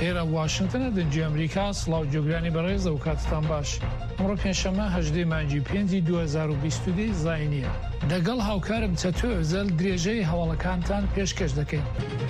لێرە واشنگتنە دەنجی ئەمریکا سڵاو جۆگرانی بەڕێزە و کاتتان باش. ئەمڕۆ پێنجشەممە 18 مانگی 5 2022 زاینیە. لەگەڵ هاوکارم چەتۆ ئەزەل درێژەی هەواڵەکانتان پێشکەش دەکەین.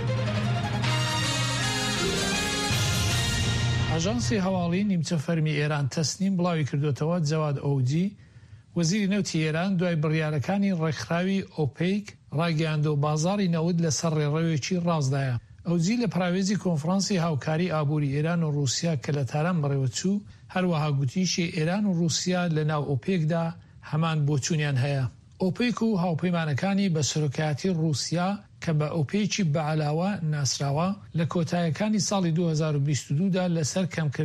ئاژانسی هەواڵی نیمچە فەرمی ئێران تەسنیم بڵاوی کردوتەوە جەواد ئەوجی وەزیری نەوتی ئێران دوای بڕیارەکانی ڕێکخراوی ئۆپیک ڕاگەیاندە و بازاڕی نەوت لەسەر ڕێڕەوێکی ڕاستدایە. ئەوجی لە پراوێزی کۆنفرانسی هاوکاری ئابووری ئێران و رووسیا کە لە تاران بەڕێوە چوو هەروەها گوتیشی ئێران و رووسیا لە ناو ئۆپێکدا هەمان بۆچوونیان هەیە. ئۆپێک و هاوپەیمانەکانی بە سەرۆکایەتی رووسیا کە بە ئۆپێکی بەعەلاوە ناسراوە لە کۆتاییەکانی ساڵی 2022دا لەسەر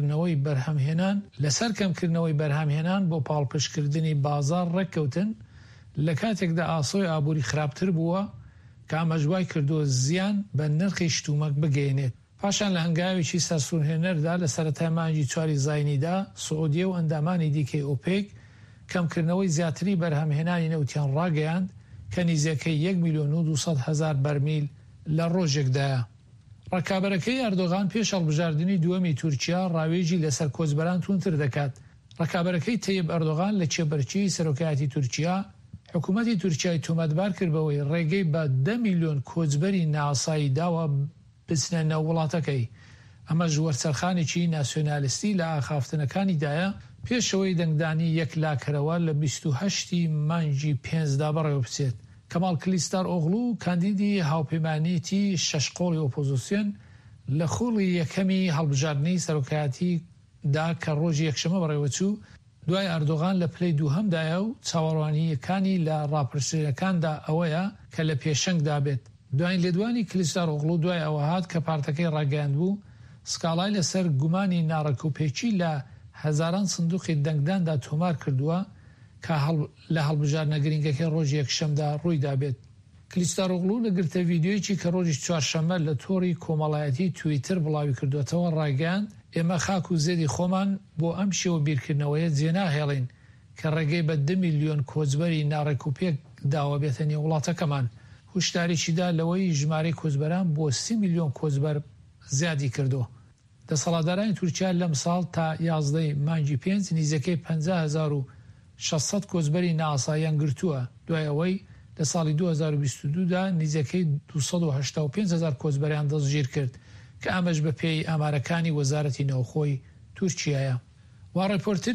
کەمکردنەوەی بەرهەمهێنان بۆ پاڵپشتکردنی بازار ڕێککەوتن لە کاتێکدا ئاسۆی ئابووری خراپتر بووە کە ئامەژوای کردووە زیان بە نرخی شتومەک بگەێنێت. پاشان لە هەنگاوێکی سەرسوورهێنەردا لە سەرەتای مانگی 4 زاینیدا سعودیە و ئەندامانی دیکەی ئۆپێک کەمکردنەوەی زیاتری بەرهەمهێنانی نەوتیان ڕاگەیاند کە نزیەکەی 1,200,000 بەرمیل لە ڕۆژێکدایە. ڕکابەرەکەی ئەردۆغان پێش هەڵبژاردننی دووەمی تورکیا ڕاوێژی لەسەر کۆچبەران تونتر دەکات. ڕکابەرەکەی تەیب ئەردۆغان لە چێبەرچی سەرۆکایەتی تورکیا حکوومەتی تورکیای تۆمەتبار کردبەوەی ڕێگەی بە 10 میلیۆن کۆچبەری ناسایی داوە بچنە ناو وڵاتەکەی. ئەمە ژوەرچەرخانێکی ناسیۆنالیستی لە ئاخافتنەکانیدایە پێشەوەی دەنگدانی 1 لاکەرەوە لە 28 مانگی 5دا بەڕێوە بچێت. کەماڵ کلیستاروغلو کاندیدی هاوپەیمانێتی شەشقۆڵی ئۆپۆزیسیۆن لە خۆڵی یەکەمی هەڵبژاردنەی سەرۆکایەتیدا کە ڕۆژی یەکشەمە بەڕێوە چوو دوای ئەردۆغان لە پلەی دووهەمدایە و چاوەڕوانیەکانی لە ڕاپرسیەکاندا ئەوەیە کە لە پێشەنگدا بێت. دوای لێدوانی کلیستاروغلو دوای ئەوە هات کە پارتەکەی ڕاگەیاند بوو سکاڵای لەسەر گومانی ناڕەکوپێکی لە هەزاران سندوقی دەنگداندا تۆمار کردووە کە لە هەڵبژاردنە گرنگەکەی ڕۆژی یەکشەمدا ڕوویدا بێت. کلیستاروغلو لە گرتە ڤیدیۆیەکی کە ڕۆژی چوارشەممە لە تۆڕی کۆمەڵایەتی تویتر بڵاوی کردوێتەوە ڕاگەیاند ئێمە خاک و زێدی خۆمان بۆ ئەم شێوە بیرکردنەوەیە جێناهێڵین کە ڕێگەی بە 10 میلیۆن کۆچبەری ناڕێکوپێک داوە بێتە نێو وڵاتەکەمان. هوشداریشیدا لەوەی ژمارەی کۆچبەران بۆ 30 میلیۆن کۆچبەر زیادی کردو. دەسەڵاتدارانی تورکیا لەم ساڵ تا 11 مانگی 5 نزیەکەی 50,600 کۆچبەری نائاساییان گرتووە دوای ئەوەی لە ساڵی 2022دا نزیەکەی 285,000 کۆچبەریان دەستگیر کرد کە ئەمەش بە پێی ئامارەکانی وەزارەتی نەوخۆی تورکیایە. وا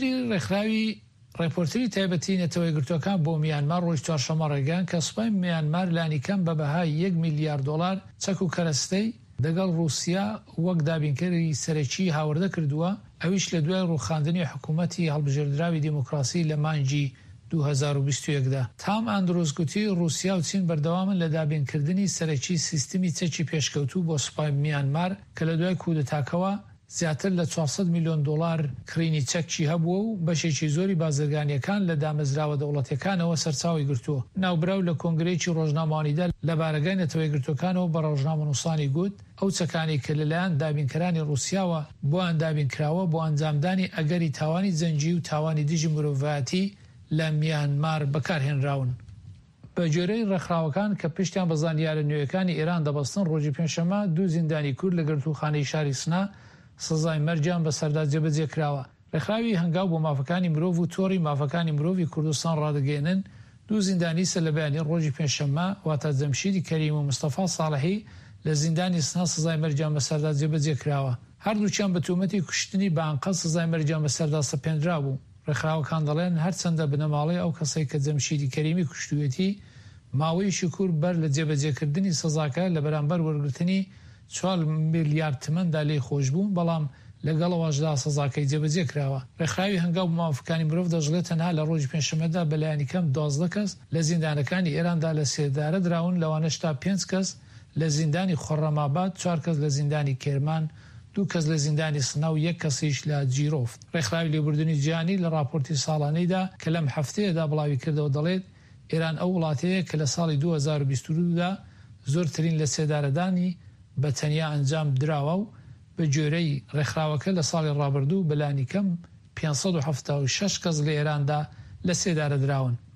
ڕێپۆرتری تایبەتی نەتەوەی گرتوەکان بۆ میانمار ڕۆژ چوارشەممە ڕێگەیاند کە سوپای میانمار لانیکەم بە بەهای 1 میلیارد دۆلار چەک و کەرەستەی دەگەڵ رووسیا وەک دابینکەری سەرەکی هاوردە کردووە، ئەویش لە دوای ڕووخاندنی حکوومەتی هەڵبژێردراوی دیموکراسی لە مانگی 2021دا. تام ئاندرۆس گوتی رووسیا و چین بەردەوامن لە دابینکردنی سەرەکی سیستمی چەکی پێشکەوتوو بۆ سوپای میانمار کە لە دوای کودەتاکەوە زیاتر لە 400 میلیۆن دۆلار کڕینی چەکچی هەبووە و بەشێکی زۆری بازرگانیەکان لە دامەزراوە دەوڵەتەکانەوە سەرچاوی گرتووە. ناوبراو لە کۆنگرەیەکی ڕۆژنامەوانیدا لە بارگای نەتەوەی گرتوەکانەوە بە ڕۆژنامەنووسانی گوت ئەو چەکانی کە لەلایەن دابینکەرانی رووسیاوە بۆ ئەندابینکراوە بۆ ئەنجامدانی ئەگەری تاوانی جەنگی و تاوانی دژی مرۆڤایەتی لە میانمار بەکارهێنراون. بە جۆرەی ڕێکخراوەکان کە پشتیان بە زانیارە نوێیەکانی ئێران دەبەستن ڕۆژی پێنجشەممە 2 زیندانی کورد لە گرتوخانەی شاری سنا سزای مەرجیان بەسەردا جێبەجێ کراوە. ڕێکخراوی هەنگاو بۆ مافەکانی مرۆڤ و تۆڕی مافەکانی مرۆڤی کوردستان ڕادەگەێنن 2 زیندانی سە لە بەیانی ڕۆژی پێنجشەممە واتە جەمشیدی کەریم و مستەفا ساڵحی لە زیندانی سنا سزای مەرجیان بەسەردا جێبەجێ کراوە. هەردووچیان بە تۆمەتی کوشتنی بانقە سزای مەرجیان بەسەردا سەپێنرا بوو. ڕێکخراوەکان دەڵێن هەرچەندە بنەماڵەی ئەو کەسەی کە جەمشیدی کەریمی کوشتوێتی ماوەی شکور بەر لە جێبەجێکردنی سزاکە لە بەرامبەر وەرگرتنی 4 میلیارد تمەندا لێ خۆش بوون، بەڵام لەگەڵەوەشدا سزاکەی جێبەجێ کراوە. ڕێکخراوی هەنگاو مافەکانی مرۆڤ دەژڵێت تەنها لە ڕۆژی پێنجشەممەدا بەلایانی کەم 12 کەس لە زیندانەکانی ئێراندا لە سێدارە دراون، لەوانەشتا 5 کەس لە زیندانی خۆڕەماباد، 4 کەس لە زیندانی کێرمان، 2 کەس لە زیندانی سنا و 1 کەسیش لە جیرۆفت. ڕێکخراوی لێبوردنی جیهانی لە راپۆرتی ساڵانەیدا کە لەم هەفتەیەدا بڵاوی کردەوە دەڵێت ئێران ئەو وڵاتەیە کە لە ساڵی 2022دا زۆرترین لە سێدارەدانی بە تەنیا ئەنجام دراوە و بە جۆرەی ڕێکخراوەکە لە ساڵی ڕابردوو بەلانی کەم 576 کەس لە ئێراندا لە سێدارە دراون.